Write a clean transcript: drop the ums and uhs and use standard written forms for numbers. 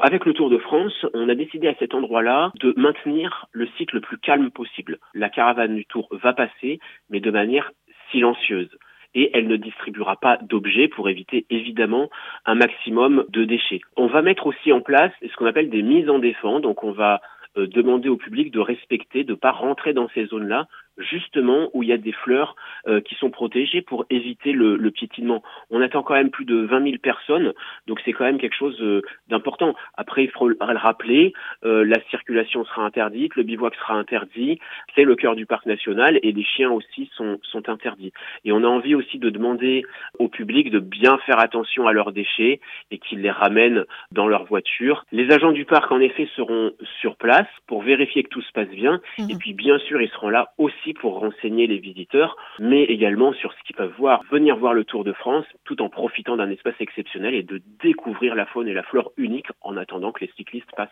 Avec le Tour de France, on a décidé à cet endroit-là de maintenir le cycle le plus calme possible. La caravane du Tour va passer, mais de manière silencieuse. Et elle ne distribuera pas d'objets pour éviter évidemment un maximum de déchets. On va mettre aussi en place ce qu'on appelle des mises en défense, donc on va demander au public de respecter, de ne pas rentrer dans ces zones-là, justement où il y a des fleurs qui sont protégées pour éviter le piétinement. On attend quand même plus de 20 000 personnes, donc c'est quand même quelque chose d'important. Après, il faut le rappeler, la circulation sera interdite, le bivouac sera interdit, c'est le cœur du parc national et les chiens aussi sont interdits. Et on a envie aussi de demander au public de bien faire attention à leurs déchets et qu'ils les ramènent dans leur voiture. Les agents du parc, en effet, seront sur place pour vérifier que tout se passe bien. Et puis, bien sûr, ils seront là aussi pour renseigner les visiteurs, mais également sur ce qu'ils peuvent voir. Venir voir le Tour de France tout en profitant d'un espace exceptionnel et de découvrir la faune et la flore unique en attendant que les cyclistes passent.